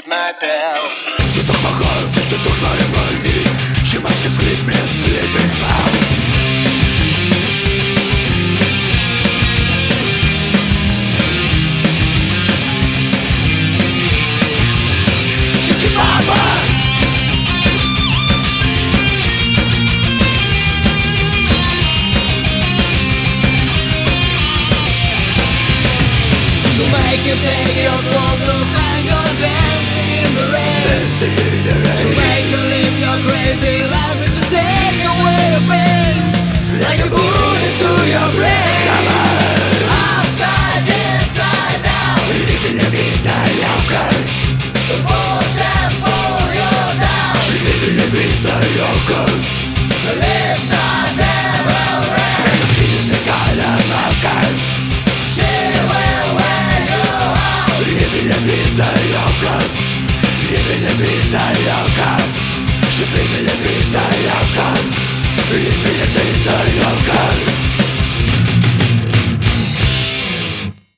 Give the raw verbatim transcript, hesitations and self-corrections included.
my pill. She took my heart, she took my money. She must have sleep me, sleeping out. Chicky Mama. She'll make you take your clothes off and go dancing in the rain. Dancing in the rain. She'll make you live your crazy life and she'll take away your pain like a bullet into your brain. Come on. Outside, inside, out. Living the vida loca. The bullshit pull you down. She's living the vida loca. The lips are never red. In the Salamanca. She will wear you out. Living the vida loca. Living the vida loca. She's living the vida loca. Living the vida loca.